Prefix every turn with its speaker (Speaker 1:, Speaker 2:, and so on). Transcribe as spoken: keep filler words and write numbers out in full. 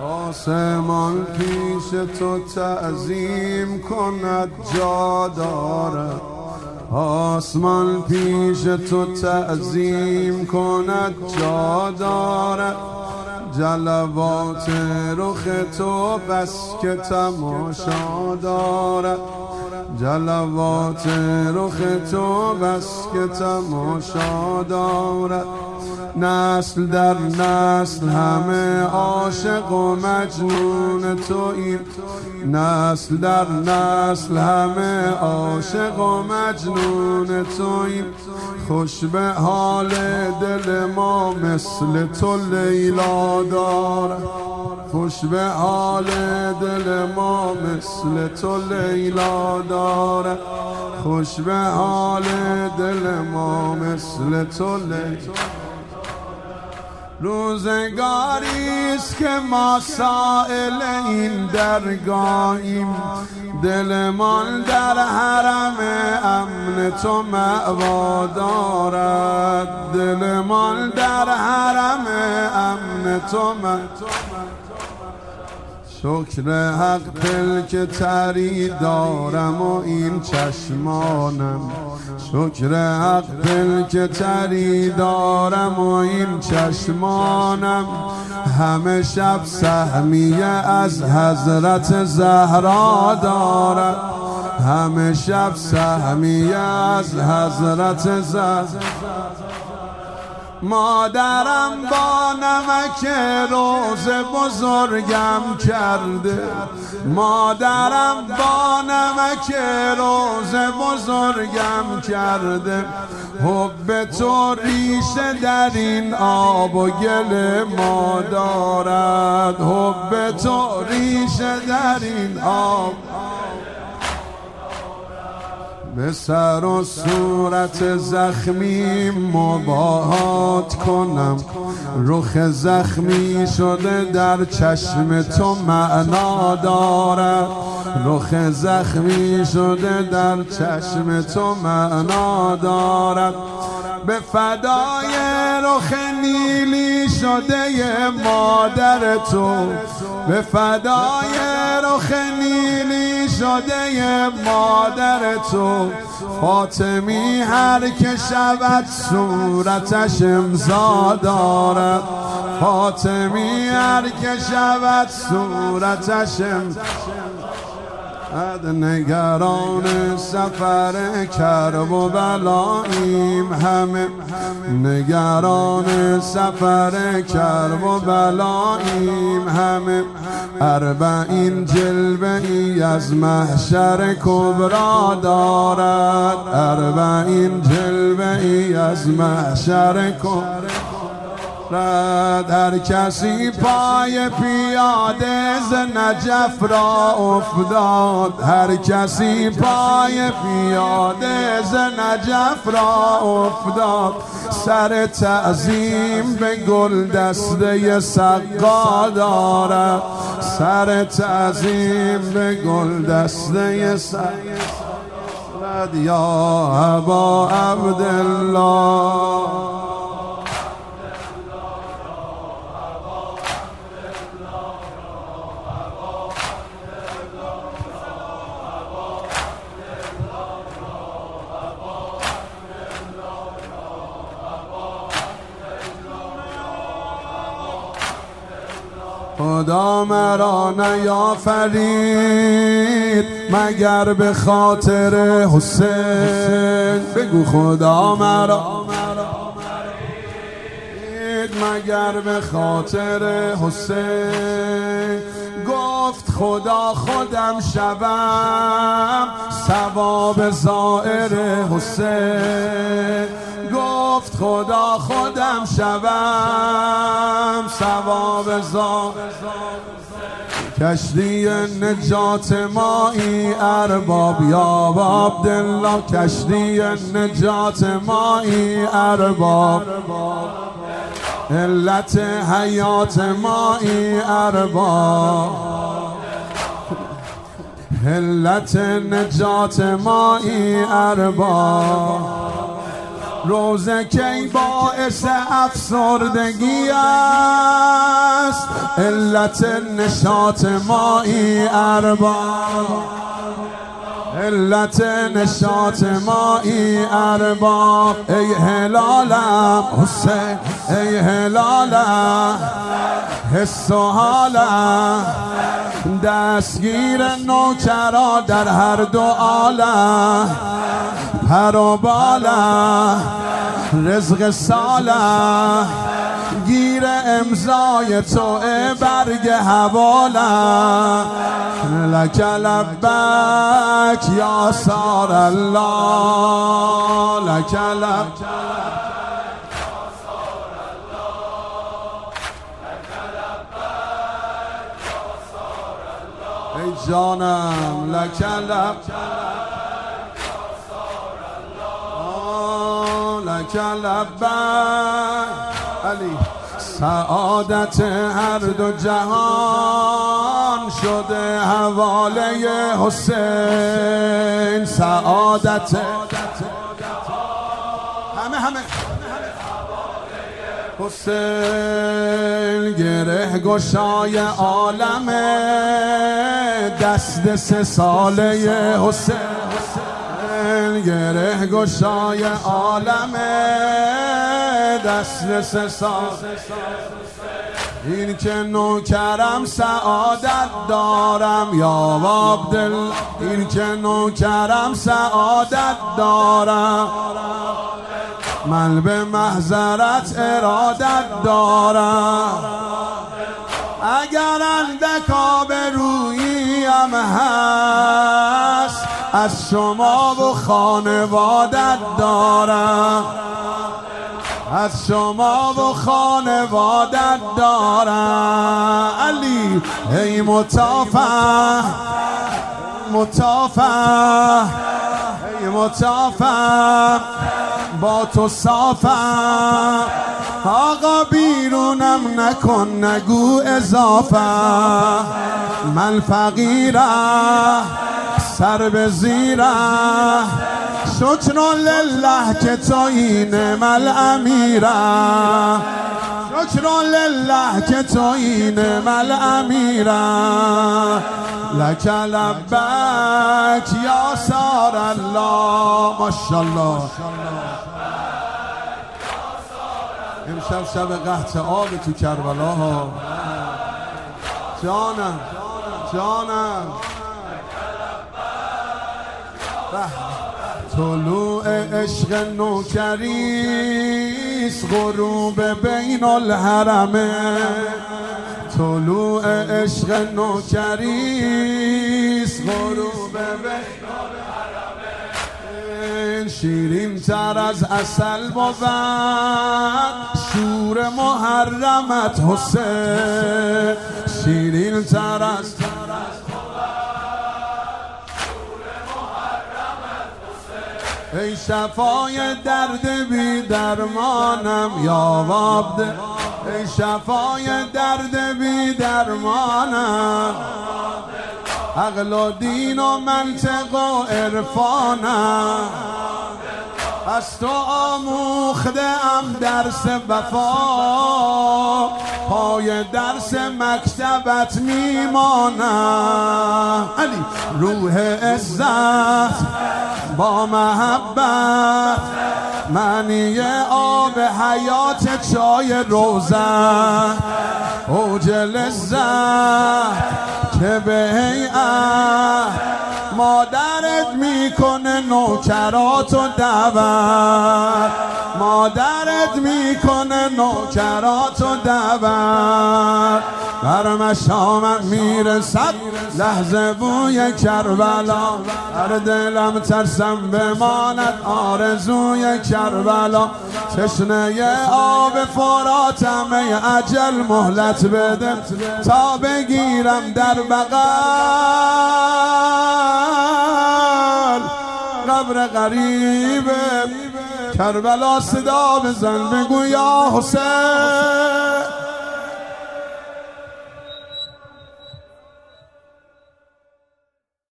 Speaker 1: آسمان پیش تو تعظیم کند جا دارد، آسمان پیش تو تعظیم کند جا دارد. جلوات رخ تو بس که تماشا دارد، جلوات رخ تو بس که تماشا دارد. نسل در نسل همه عاشق و مجنون توییم، نسل در نسل همه عاشق و مجنون توییم. خوش به حال دل ما مثل تو لیلا دارد، خوش به حال دل ما مثل تو لیلا دارد، خوش به حال دل ما مثل تو لیلا. روزگاریست که ما سائل این درگاهیم، دلمان در حرم امن تو مأوا دارد، دلمان در حرم امن تو مأوا. شکر حق دل که تری دارم و این چشمانم، شکر حق دل که تری دارم و این چشمانم. همه شب سهمیه از حضرت زهرا دارد، همه شب سهمیه از حضرت زهرا. مادرم با نمک روز بزرگم کرده، مادرم با نمک روز بزرگم کرده. حب تو ریشه در این آب و گل ما دارد، حب تو ریشه در این آب. به سر و صورت زخمی مباهات کنم، رخ زخمی شده در چشم تو معنا دارد، رخ زخمی شده در چشم تو معنا دارد. به فدای رخ نیلی شده مادر تو، به فدای رخ نیلی شده مادر تو. فاطمی هر که شود صورتش امضا دارد، فاطمی هر که شود صورتش امضا. نگران سفر کرب و بلاییم همه، نگران سفر کرب و بلاییم همه. اربعین جلوه ای از محشر کبرا دارد، اربعین جلوه ای از محشر کبرا. هر کسی پای پیاده ز نجف را افتاد، هر کسی پای پیاده ز نجف را افتاد. سر تعظیم به گل دسته سقا دارد، سر تعظیم به گل دسته سقا. یا ابا عبدالله خدا مرا نیافرید مگر به خاطر حسین. بگو خدا مرا مگر به خاطر حسین. گفت خدا خودم شوم ثواب زائر حسین، گفت خدا خودم شوم ثواب زائر. کشتی نجات مایی ارباب یا عبدالله، کشتی نجات مایی ارباب. علت حیات مایی ارباب، علت نجات مایی ارباب. روزه کی باعث افسردگی است، علت نشاط مایی ارباب، علت نشاط مایی ارباب. ای هلالم حسین، ای هلالم حس و حالم، دستگیر نوکرا در هر دو عالم، پر و بالم رزق سالم، گیر امضای تو برگ حوالم. لک لبک یا سار الله، لک لبک ای جانم، لک لبک لک لبک علی. سعادت هر دو جهان شده حواله حسین، سعادت همه همه حسین. گره گشای عالم دست سه ساله حسین، گره گشای عالم دست سه سال. این که نوکرم سعادت دارم یا عبدالله، این که نوکرم سعادت دارم، من به محضرت ارادت دارم. اگر اندک آبروییم هست از شما و خانوادت دارم، از شما و خانوادت دارم. علی ای متافه متافه ای متافه با تو صافم، آقا بیرونم نکن نگو اضافه. من فقیرم سر به زیرم، شکر لله که تویی نعم الامیرم، شکر لله که تویی نعم الامیرم. لک لبک یا سار الله. ماشاءالله امشب شب قحط آب تو کربلا ها. جانم جانم طلوع عشق نوکریست، غروب بین الحرمه. طلوع عشق نوکریست، غروب بین الحرمه. شیرین تر از عسل بود شور محرمت حسین، شیرین تر از ای شفای درد بی درمانم یا عبد، ای شفای درد بی درمانم، عقل و دین و منطق و عرفانم. از تو آموخته ام درس وفا، پای درس مکتبت میمانم. علی روح عزت با محبت، معنی آب حیات چای روزن، اوج لذت که به هیئت مادرت میکنه نوکرات و دعوت، مادرت میکنه نوکرات و دعوت. بر مشامم میرسد لحظه بوی کربلا، در دلم ترسم بماند آرزوی کربلا. تشنه آب فراتم ای اجل مهلت بده، تا بگیرم در بغل قبر غریبه کربلا. صدا بزن بگو یا حسین.